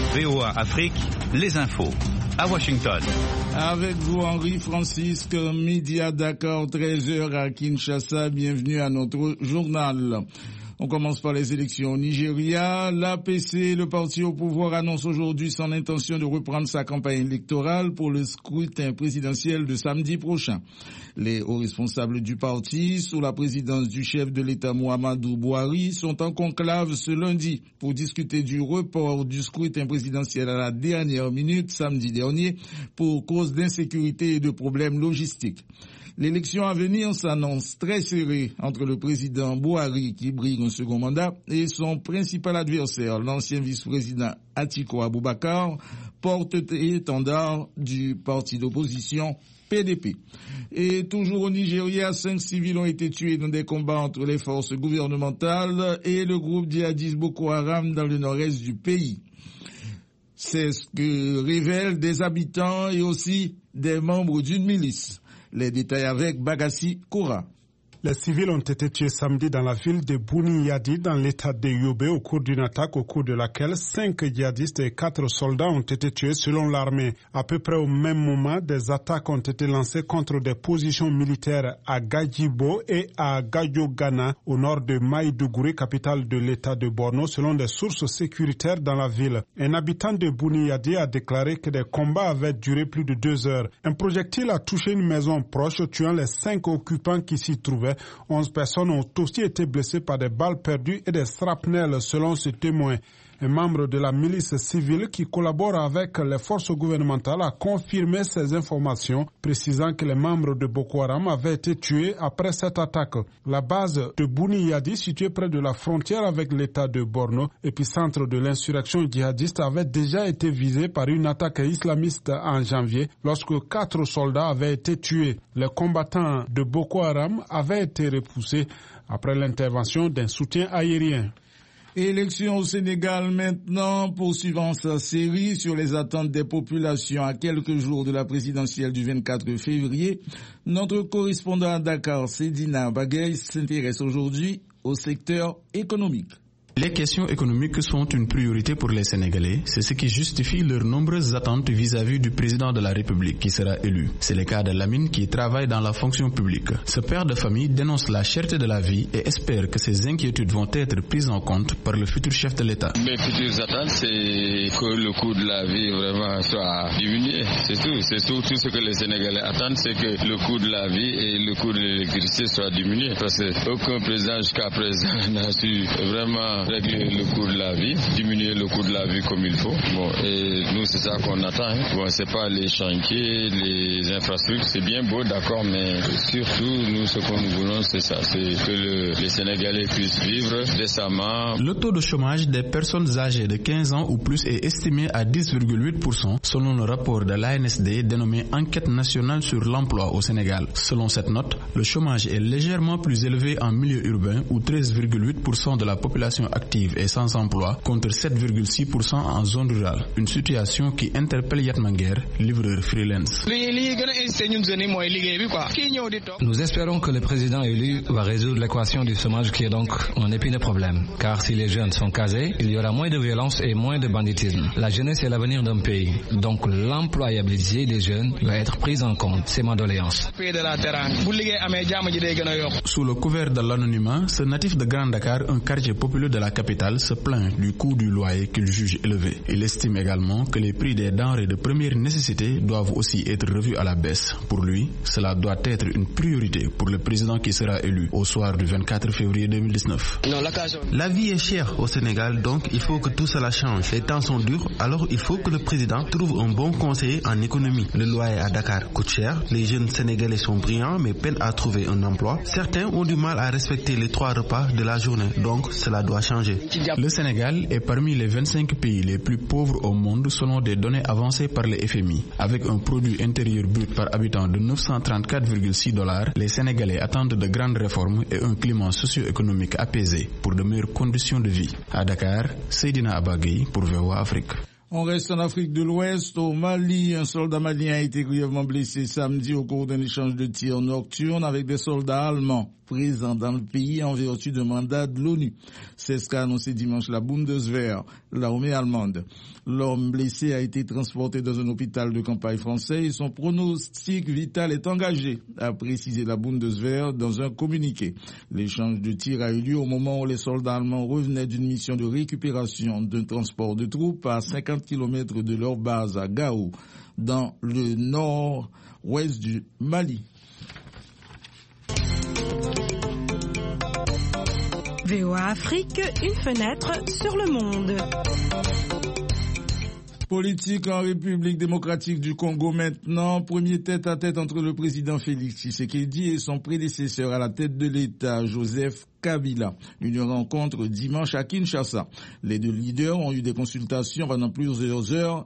VOA Afrique, les infos. À Washington. Avec vous, Henri-Francisque, midi à Dakar, 13h à Kinshasa. Bienvenue à notre journal. On commence par les élections au Nigeria. L'APC, le parti au pouvoir, annonce aujourd'hui son intention de reprendre sa campagne électorale pour le scrutin présidentiel de samedi prochain. Les hauts responsables du parti, sous la présidence du chef de l'État Muhammadu Buhari, sont en conclave ce lundi pour discuter du report du scrutin présidentiel à la dernière minute, samedi dernier, pour cause d'insécurité et de problèmes logistiques. L'élection à venir s'annonce très serrée entre le président Buhari, qui brille un second mandat, et son principal adversaire, l'ancien vice-président Atiku Abubakar, porte-étendard du parti d'opposition PDP. Et toujours au Nigeria, 5 civils ont été tués dans des combats entre les forces gouvernementales et le groupe djihadiste Boko Haram dans le nord-est du pays. C'est ce que révèlent des habitants et aussi des membres d'une milice. Les détails avec Bagassi Koura. Les civils ont été tués samedi dans la ville de Bouni-Yadi, dans l'état de Yobe, au cours d'une attaque au cours de laquelle 5 djihadistes et 4 soldats ont été tués selon l'armée. À peu près au même moment, des attaques ont été lancées contre des positions militaires à Gajibo et à Gajogana, au nord de Maïdougouri, capitale de l'état de Borno, selon des sources sécuritaires dans la ville. Un habitant de Bouni-Yadi a déclaré que des combats avaient duré plus de 2 heures. Un projectile a touché une maison proche, tuant les 5 occupants qui s'y trouvaient. 11 personnes ont aussi été blessées par des balles perdues et des shrapnels, selon ce témoin. Un membre de la milice civile qui collabore avec les forces gouvernementales a confirmé ces informations, précisant que les membres de Boko Haram avaient été tués après cette attaque. La base de Bouni-Yadi, située près de la frontière avec l'état de Borno, épicentre de l'insurrection djihadiste, avait déjà été visée par une attaque islamiste en janvier, lorsque 4 soldats avaient été tués. Les combattants de Boko Haram avaient été repoussés après l'intervention d'un soutien aérien. Élection au Sénégal maintenant, poursuivant sa série sur les attentes des populations à quelques jours de la présidentielle du 24 février. Notre correspondant à Dakar, Sedina Bagay, s'intéresse aujourd'hui au secteur économique. Les questions économiques sont une priorité pour les Sénégalais. C'est ce qui justifie leurs nombreuses attentes vis-à-vis du président de la République qui sera élu. C'est le cas de Lamine qui travaille dans la fonction publique. Ce père de famille dénonce la cherté de la vie et espère que ces inquiétudes vont être prises en compte par le futur chef de l'État. Mes futures attentes, c'est que le coût de la vie vraiment soit diminué. C'est tout. C'est tout ce que les Sénégalais attendent, c'est que le coût de la vie et le coût de l'électricité soit diminué. Parce qu'aucun président jusqu'à présent n'a su vraiment régler le coût de la vie, diminuer le coût de la vie comme il faut. Bon, et nous, c'est ça qu'on attend. Bon, c'est pas les chantiers, les infrastructures, c'est bien beau, d'accord, mais surtout, nous, ce que nous voulons, c'est ça, c'est que les Sénégalais puissent vivre décemment. Le taux de chômage des personnes âgées de 15 ans ou plus est estimé à 10,8% selon le rapport de l'ANSD dénommé Enquête nationale sur l'emploi au Sénégal. Selon cette note, le chômage est légèrement plus élevé en milieu urbain où 13,8% de la population active et sans emploi contre 7,6% en zone rurale. Une situation qui interpelle Yatmanger, livreur freelance. Nous espérons que le président élu va résoudre l'équation du chômage qui est donc un épineux problème. Car si les jeunes sont casés, il y aura moins de violence et moins de banditisme. La jeunesse est l'avenir d'un pays. Donc l'employabilité des jeunes doit être prise en compte. C'est ma doléance. Sous le couvert de l'anonymat, ce natif de Grand Dakar, un quartier populaire de la capitale, se plaint du coût du loyer qu'il juge élevé. Il estime également que les prix des denrées de première nécessité doivent aussi être revus à la baisse. Pour lui, cela doit être une priorité pour le président qui sera élu au soir du 24 février 2019. La vie est chère au Sénégal, donc il faut que tout cela change. Les temps sont durs, alors il faut que le président trouve un bon conseiller en économie. Le loyer à Dakar coûte cher, les jeunes Sénégalais sont brillants mais peinent à trouver un emploi. Certains ont du mal à respecter les 3 repas de la journée, donc cela doit changer. Le Sénégal est parmi les 25 pays les plus pauvres au monde selon des données avancées par le FMI. Avec un produit intérieur brut par habitant de 934,6 $, les Sénégalais attendent de grandes réformes et un climat socio-économique apaisé pour de meilleures conditions de vie. À Dakar, Seydina Abagay pour VOA Afrique. On reste en Afrique de l'Ouest. Au Mali, un soldat malien a été grièvement blessé samedi au cours d'un échange de tirs nocturnes avec des soldats allemands. présents dans le pays en vertu d'un mandat de l'ONU. C'est ce qu'a annoncé dimanche la Bundeswehr, l'armée allemande. L'homme blessé a été transporté dans un hôpital de campagne français et son pronostic vital est engagé, a précisé la Bundeswehr dans un communiqué. L'échange de tirs a eu lieu au moment où les soldats allemands revenaient d'une mission de récupération d'un transport de troupes à 50 km de leur base à Gao, dans le nord-ouest du Mali. VOA Afrique, une fenêtre sur le monde. Politique en République démocratique du Congo maintenant, premier tête-à-tête entre le président Félix Tshisekedi et son prédécesseur à la tête de l'État, Joseph Kabila. Une rencontre dimanche à Kinshasa. Les deux leaders ont eu des consultations pendant plusieurs heures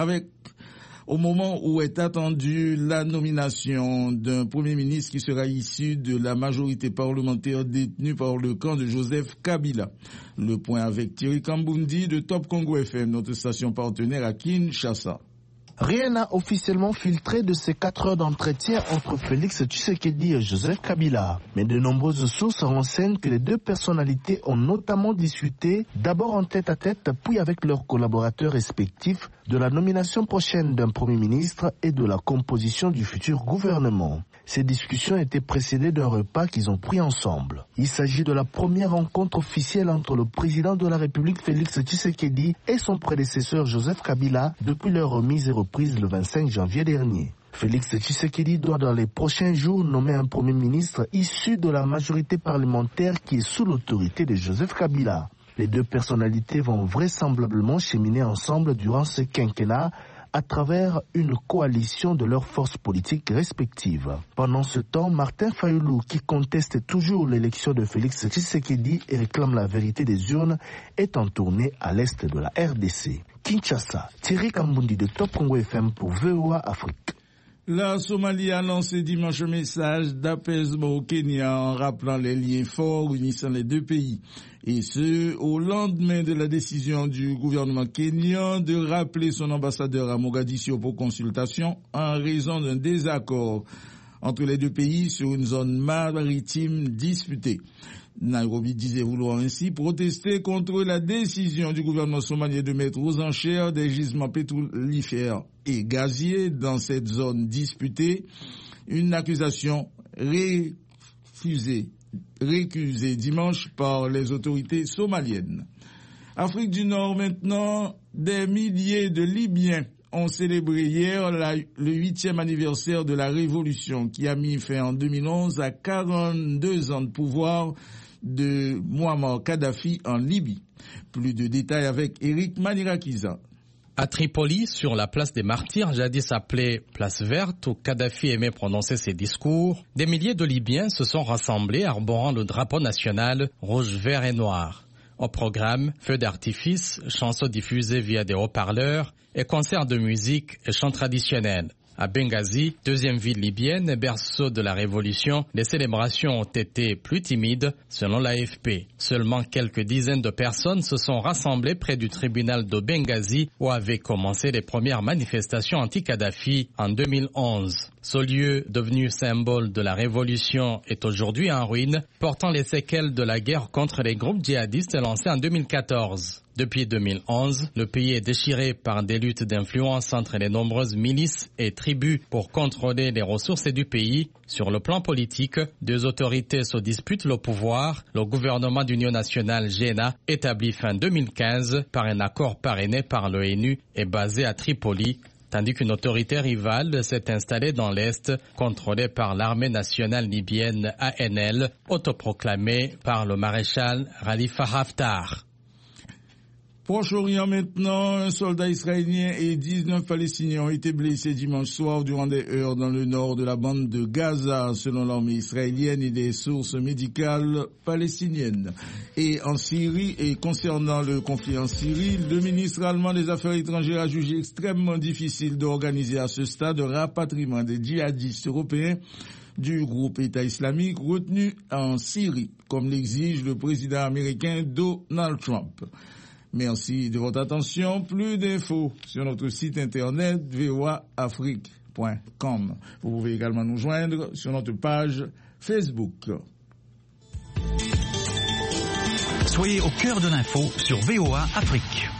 au moment où est attendue la nomination d'un Premier ministre qui sera issu de la majorité parlementaire détenue par le camp de Joseph Kabila. Le point avec Thierry Kambundi de Top Congo FM, notre station partenaire à Kinshasa. Rien n'a officiellement filtré de ces 4 heures d'entretien entre Félix Tshisekedi et Joseph Kabila. Mais de nombreuses sources renseignent que les deux personnalités ont notamment discuté, d'abord en tête-à-tête, puis avec leurs collaborateurs respectifs, de la nomination prochaine d'un Premier ministre et de la composition du futur gouvernement. Ces discussions étaient précédées d'un repas qu'ils ont pris ensemble. Il s'agit de la première rencontre officielle entre le président de la République Félix Tshisekedi et son prédécesseur Joseph Kabila depuis leur remise et reprise le 25 janvier dernier. Félix Tshisekedi doit dans les prochains jours nommer un Premier ministre issu de la majorité parlementaire qui est sous l'autorité de Joseph Kabila. Les deux personnalités vont vraisemblablement cheminer ensemble durant ce quinquennat à travers une coalition de leurs forces politiques respectives. Pendant ce temps, Martin Fayulu, qui conteste toujours l'élection de Félix Tshisekedi et réclame la vérité des urnes, est en tournée à l'est de la RDC. Kinshasa, Thierry Kambundi de Top Congo FM pour VOA Afrique. La Somalie a lancé dimanche un message d'apaisement au Kenya en rappelant les liens forts unissant les deux pays. Et ce, au lendemain de la décision du gouvernement kenyan de rappeler son ambassadeur à Mogadiscio pour consultation en raison d'un désaccord entre les deux pays sur une zone maritime disputée. Nairobi disait vouloir ainsi protester contre la décision du gouvernement somalien de mettre aux enchères des gisements pétrolifères et gaziers dans cette zone disputée, une accusation récusée dimanche par les autorités somaliennes. Afrique du Nord maintenant, des milliers de Libyens ont célébré hier le 8e anniversaire de la révolution qui a mis fin en 2011 à 42 ans de pouvoir de Muammar Kadhafi en Libye. Plus de détails avec Eric Manirakiza. À Tripoli, sur la place des Martyrs, jadis appelée place verte, où Kadhafi aimait prononcer ses discours, des milliers de Libyens se sont rassemblés arborant le drapeau national rouge, vert et noir. Au programme, feux d'artifice, chansons diffusées via des haut-parleurs et concerts de musique et chants traditionnels. À Benghazi, deuxième ville libyenne, berceau de la révolution, les célébrations ont été plus timides, selon l'AFP. Seulement quelques dizaines de personnes se sont rassemblées près du tribunal de Benghazi où avaient commencé les premières manifestations anti-Kadhafi en 2011. Ce lieu, devenu symbole de la révolution, est aujourd'hui en ruine, portant les séquelles de la guerre contre les groupes djihadistes lancée en 2014. Depuis 2011, le pays est déchiré par des luttes d'influence entre les nombreuses milices et tribus pour contrôler les ressources du pays. Sur le plan politique, deux autorités se disputent le pouvoir. Le gouvernement d'union nationale GENA, établi fin 2015 par un accord parrainé par l'ONU, est basé à Tripoli, tandis qu'une autorité rivale s'est installée dans l'Est, contrôlée par l'armée nationale libyenne ANL, autoproclamée par le maréchal Khalifa Haftar. Proche-Orient maintenant, un soldat israélien et 19 Palestiniens ont été blessés dimanche soir durant des heurts dans le nord de la bande de Gaza, selon l'armée israélienne et des sources médicales palestiniennes. Et en Syrie, et concernant le conflit en Syrie, le ministre allemand des Affaires étrangères a jugé extrêmement difficile d'organiser à ce stade un rapatriement des djihadistes européens du groupe État islamique retenu en Syrie, comme l'exige le président américain Donald Trump. Merci de votre attention. Plus d'infos sur notre site internet voaafrique.com. Vous pouvez également nous joindre sur notre page Facebook. Soyez au cœur de l'info sur VOA Afrique.